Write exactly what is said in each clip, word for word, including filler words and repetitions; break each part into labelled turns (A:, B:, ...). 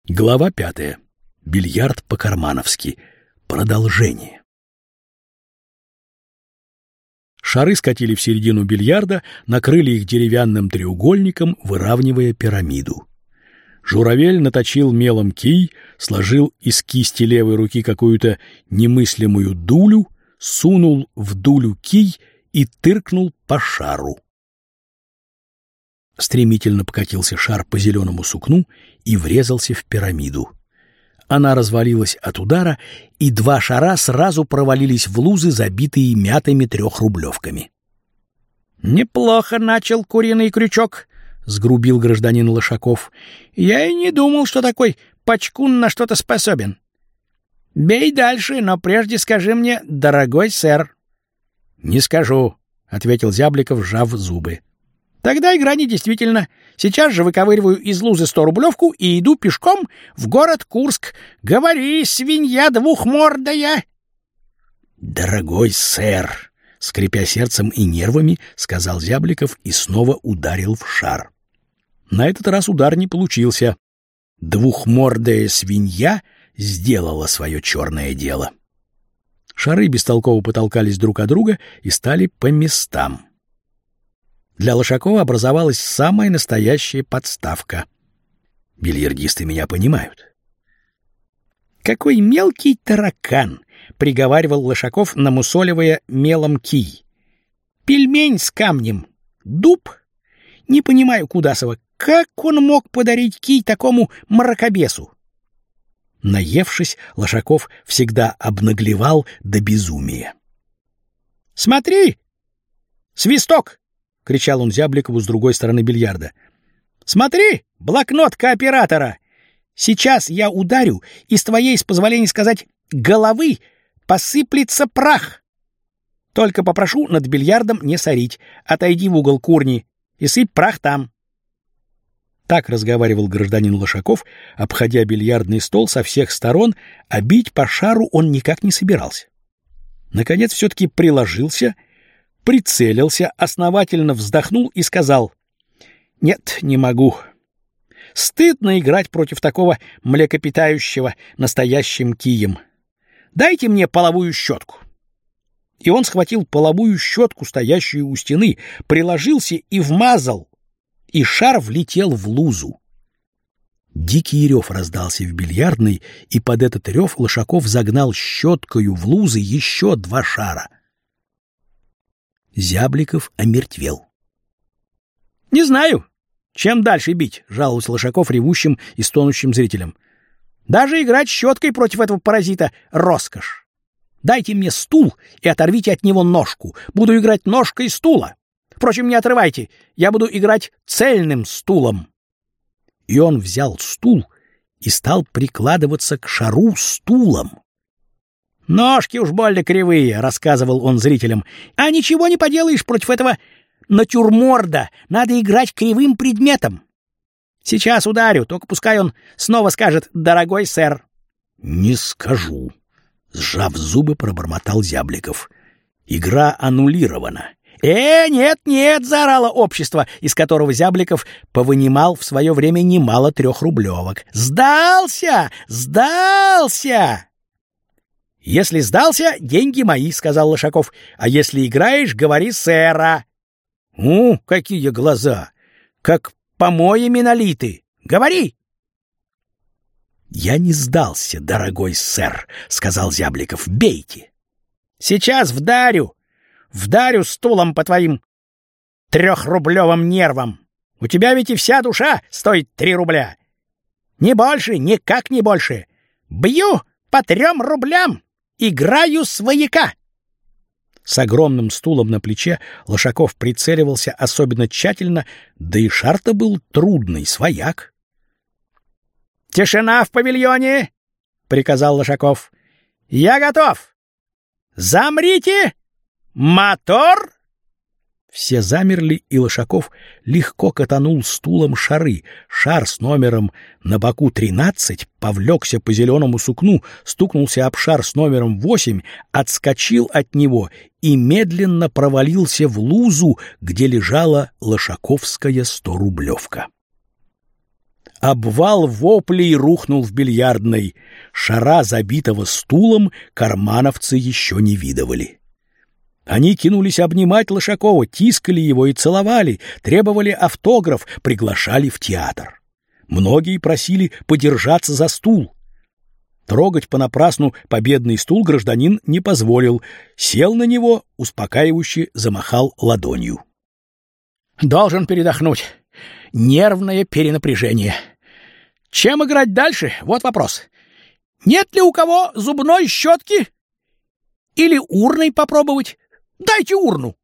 A: Глава пятая. Бильярд по-кармановски. Продолжение. Шары скатили в середину бильярда, накрыли их деревянным треугольником, выравнивая пирамиду. Журавель наточил мелом кий, сложил из кисти левой руки какую-то немыслимую дулю, сунул в дулю кий и тыркнул по шару. Стремительно покатился шар по зеленому сукну и врезался в пирамиду. Она развалилась от удара, и два шара сразу провалились в лузы, забитые мятыми трехрублевками.
B: «Неплохо начал куриный крючок», — сгрубил гражданин Лошаков. «Я и не думал, что такой пачкун на что-то способен. Бей дальше, но прежде скажи мне, дорогой сэр».
A: «Не скажу», — ответил Зябликов, сжав зубы.
B: «Тогда игра недействительна. Сейчас же выковыриваю из лузы сторублевку и иду пешком в город Курск. Говори, свинья двухмордая!»
A: «Дорогой сэр!» — скрипя сердцем и нервами, сказал Зябликов и снова ударил в шар. На этот раз удар не получился. Двухмордая свинья сделала свое черное дело. Шары бестолково потолкались друг от друга и стали по местам. Для Лошакова образовалась самая настоящая подставка. Бильярдисты меня понимают.
B: «Какой мелкий таракан!» — приговаривал Лошаков, намусоливая мелом кий. «Пельмень с камнем. Дуб? Не понимаю, Кудасова, как он мог подарить кий такому мракобесу?»
A: Наевшись, Лошаков всегда обнаглевал до безумия.
B: «Смотри! Свисток!» — кричал он Зябликову с другой стороны бильярда. «Смотри, блокнот кооператора! Сейчас я ударю, и с твоей, с позволения сказать, головы посыплется прах. Только попрошу над бильярдом не сорить. Отойди в угол курни и сыпь прах там».
A: Так разговаривал гражданин Лошаков, обходя бильярдный стол со всех сторон, а бить по шару он никак не собирался. Наконец все-таки приложился, прицелился, основательно вздохнул и сказал: «Нет, не могу. Стыдно играть против такого млекопитающего настоящим кием. Дайте мне половую щетку». И он схватил половую щетку, стоящую у стены, приложился и вмазал, и шар влетел в лузу. Дикий рев раздался в бильярдной, и под этот рев Лошаков загнал щеткою в лузы еще два шара. Зябликов омертвел.
B: «Не знаю, чем дальше бить», — жаловался Лошаков ревущим и стонущим зрителям. «Даже играть щеткой против этого паразита — роскошь. Дайте мне стул и оторвите от него ножку. Буду играть ножкой стула. Впрочем, не отрывайте, я буду играть цельным стулом».
A: И он взял стул и стал прикладываться к шару стулом.
B: «Ножки уж больно кривые», — рассказывал он зрителям. «А ничего не поделаешь против этого натюрморда. Надо играть кривым предметом. Сейчас ударю, только пускай он снова скажет «дорогой сэр».
A: «Не скажу», — сжав зубы, пробормотал Зябликов. «Игра аннулирована».
B: «Э, нет, нет!» — заорало общество, из которого Зябликов повынимал в свое время немало трехрублевок. «Сдался! Сдался!» «Если сдался, деньги мои», — сказал Лошаков. «А если играешь, говори сэра». «У, какие глаза! Как помоями налиты! Говори!»
A: «Я не сдался, дорогой сэр», — сказал Зябликов. «Бейте».
B: «Сейчас вдарю! Вдарю стулом по твоим трехрублевым нервам! У тебя ведь и вся душа стоит три рубля! Не больше, никак не больше! Бью по трем рублям! Играю свояка!»
A: С огромным стулом на плече Лошаков прицеливался особенно тщательно, да и шар-то был трудный, свояк.
B: «Тишина в павильоне!» — приказал Лошаков. «Я готов! Замрите! Мотор!»
A: Все замерли, и Лошаков легко катанул стулом шары. Шар с номером на боку тринадцать повлекся по зеленому сукну, стукнулся об шар с номером восемь, отскочил от него и медленно провалился в лузу, где лежала лошаковская сторублевка. Обвал воплей рухнул в бильярдной. Шара, забитого стулом, кармановцы еще не видывали. Они кинулись обнимать Лошакова, тискали его и целовали, требовали автограф, приглашали в театр. Многие просили подержаться за стул. Трогать понапрасну победный стул гражданин не позволил, сел на него, успокаивающе замахал ладонью.
B: «Должен передохнуть. Нервное перенапряжение. Чем играть дальше? Вот вопрос. Нет ли у кого зубной щетки? Или урной попробовать? Дайте урну!»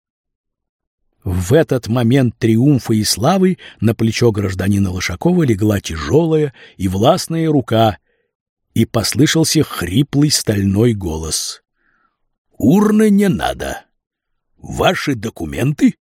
A: В этот момент триумфа и славы на плечо гражданина Лошакова легла тяжелая и властная рука, и послышался хриплый стальной голос. «Урны не надо. Ваши документы?»